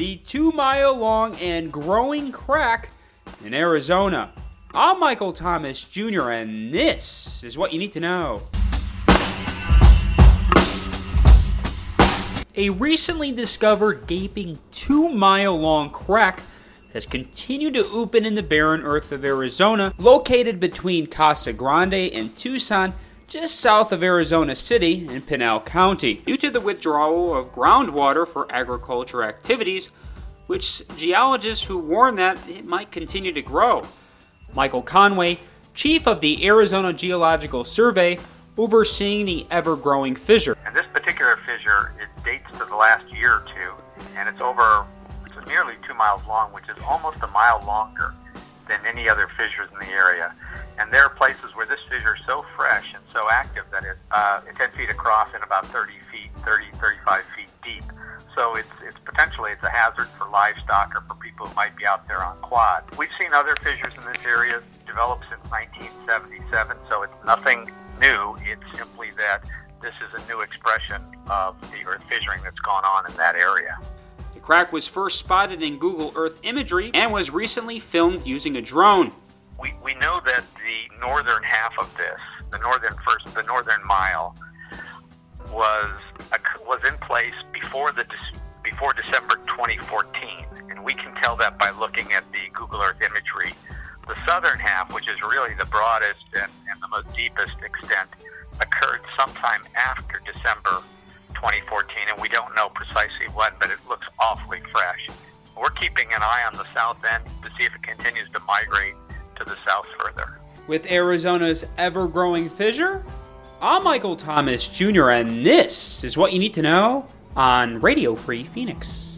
the 2-mile-long and growing crack in Arizona. I'm Michael Thomas Jr., and this is what you need to know. A recently discovered gaping 2-mile-long crack has continued to open in the barren earth of Arizona, located between Casa Grande and Tucson, just south of Arizona City in Pinal County, due to the withdrawal of groundwater for agriculture activities, which geologists who warn that it might continue to grow. Michael Conway, chief of the Arizona Geological Survey, overseeing the ever-growing fissure. And this particular fissure, it dates to the last year or two, and it's nearly 2 miles long, which is almost a mile longer than any other fissures in the area. And there are places where this fissure is so fresh and so active that it's 10 feet across and about 35 feet deep. So it's potentially a hazard for livestock or for people who might be out there on quad. We've seen other fissures in this area develop since 1977, so it's nothing new. It's simply that this is a new expression of the earth fissuring that's gone on in that area. The crack was first spotted in Google Earth imagery and was recently filmed using a drone. We know that the northern half of this, the northern mile, was in place before December 2014, and we can tell that by looking at the Google Earth imagery. The southern half, which is really the broadest and the most deepest extent, occurred sometime after December 2014, and we don't know precisely when, but it looks awfully fresh. We're keeping an eye on the south end to see if it continues to migrate to the south further. With Arizona's ever-growing fissure, I'm Michael Thomas Jr., and this is what you need to know on Radio Free Phoenix.